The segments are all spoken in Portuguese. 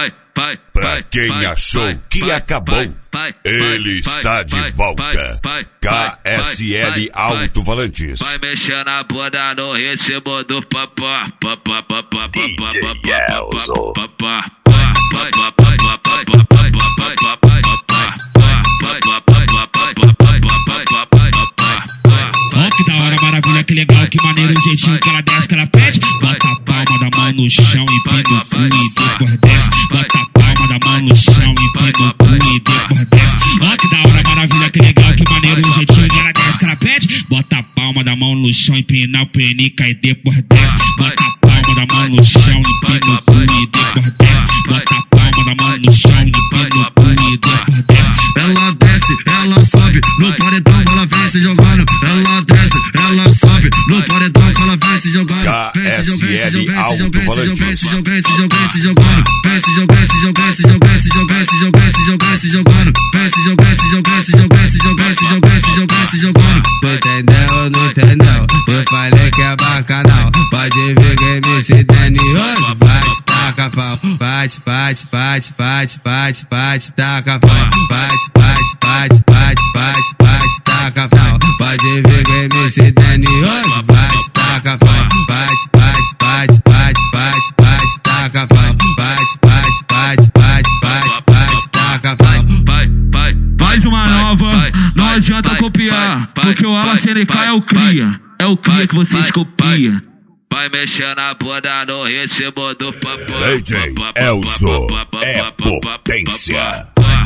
Pra quem achou que acabou, ele está de volta. KSL Alto-Falantes. Vai mexer na bunda no ritmo do papá. DJ Elzo. Ó, que da hora, maravilha, que legal, que maneiro o jeitinho que ela desce, que ela pede. Bota a palma da mão no chão, empina o cu e depois desce. Bota a palma da mão no chão, empina o cu e depois desce. Ó, que da hora, maravilha, que legal, que maneiro o jeitinho que ela desce, que ela pede. Bota a palma da mão no chão, empina o penica e depois desce. Bota a palma da mão no chão, empina o cu e depois desce. Bota a palma da mão no chão, empina o cu e depois desce. Ela desce, ela sobe, no paredão ela vem se jogando. Ela desce, ela sobe, no paredão ela vem se jogando. KSL Alto-Falantes. Vem se jogando, se jogando, se jogando. Vem se jogando, se jogando, se jogando, se jogando, se jogando, se jogando, se jogando. Vem se jogando, se jogando, se jogando, se jogando, se jogando, se jogando, se jogando. Tu entendeu, não entendeu? Eu falei que é bacanal. Pode ver que MC Dani hoje vai te tacar pau. Bate, bate, bate, bate, bate, bate, taca pau. Bate, bate, bate, bate, bate, bate, taca pau. Pode ver que MC Dani hoje vai te tacar pau. Bate, bate, bate, bate, bate, bate, taca pau. Bate, bate, bate, bate, bate, bate, taca pau. Mais uma nova, não adianta copiar, porque o AlaCNK é o cria. É o cria que vocês copiam. Vai mexer na bunda no ritmo do papá. DJ Elzo é potência.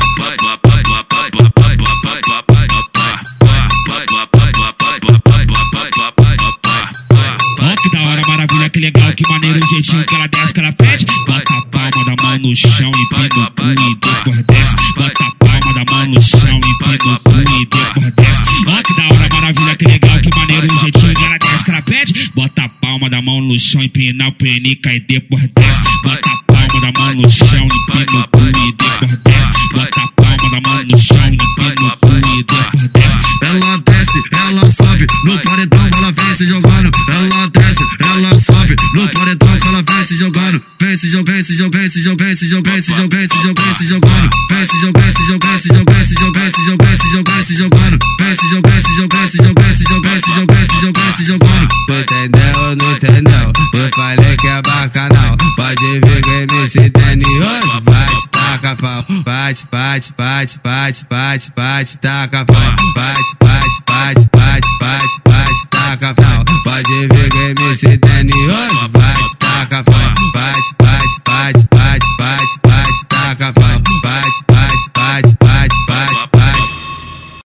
Ó, que da hora, maravilha, que legal, que maneiro o jeitinho que ela desce, que ela pede. Bota a palma da mão no chão, empina o cu e depois desce. Bota a palma da mão no chão, empina o cu e depois desce. Ó, que da hora, maravilha, que legal, que maneiro o jeitinho que ela desce, que ela pede. Bota a palma da mão no chão, empina o penica e depois desce. Bota a palma da mão no chão, empina o cu e depois desce. Bota a palma da mão no chão, empina o cu e depois desce. Ela desce, ela sobe, no paredão ela vem se jogando. Ela desce, ela sobe, no paredão ela vem se jogando. Vem se jogando, se jogando, se jogando, se jogando, se jogando, se jogando, se jogando. Vem se jogando, se jogando, se jogando, se jogando, se jogando, se jogando, se jogando. Vem se jogando, se jogando, se jogando, se jogando, se jogando, se jogando, se jogando. Tu entendeu, não entendeu? Eu falei que é bacanal. Pode ver que MC Dani hoje vai te tacar pau. Bate, bate, bate, bate, bate, bate, taca pau. Bate, bate, bate, bate, bate, bate, taca pau. Pode ver que MC Dani hoje vai te tacar pau. Bate, bate, bate, bate, bate, bate, taca pau. Bate, bate, bate, bate, bate, bate.